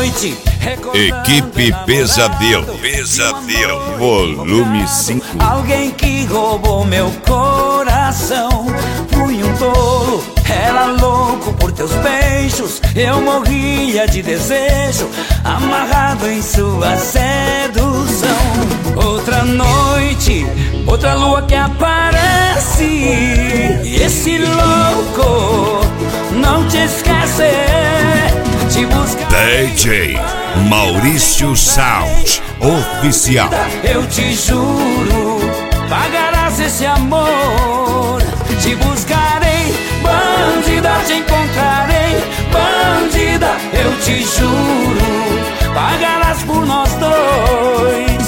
noite. Equipe Pesadelo, volume 5. Alguém que roubou meu coração. Fui um tolo, era louco por teus beijos. Eu morria de desejo, amarrado em sua sedução. Outra noite, outra lua que aparece, e esse louco não te esquece. Te busca DJ Maurício Sound Oficial. Eu te juro, pagarás esse amor. Te buscarei, bandida, te encontrarei. Bandida, eu te juro, pagarás por nós dois.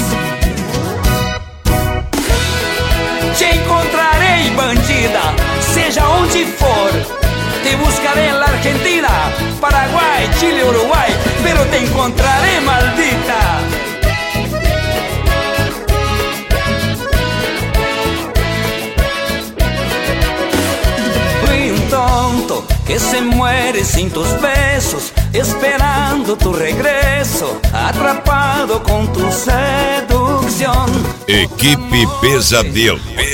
Te encontrarei, bandida, seja onde for. Te buscaré en la Argentina, Paraguay, Chile, Uruguay, pero te encontraré, maldita. Fui un tonto que se muere sin tus besos, esperando tu regreso, atrapado con tu seducción. Equipe Pesadelo,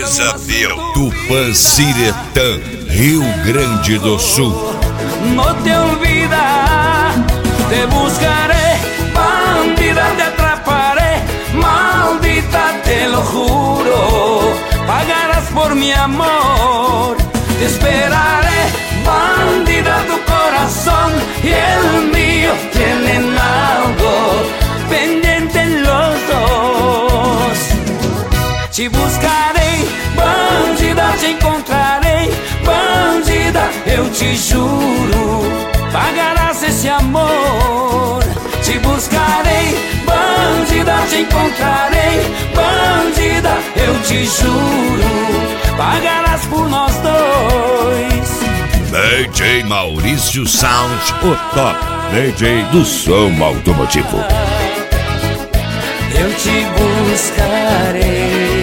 Tupanciretã, Rio Grande do Sul. No te olvidas, te buscaré, bandida, te atraparé, maldita, te lo juro, pagarás por mi amor. Te esperaré, bandida, tu corazón y el mío tienen algo pendiente los dos. Te buscarei, bandida, te encontrarei. Bandida, eu te juro, pagarás esse amor. Te buscarei, bandida, te encontrarei. Bandida, eu te juro, pagarás por nós dois. DJ Maurício Sound, o top DJ do som automotivo. Eu te buscarei.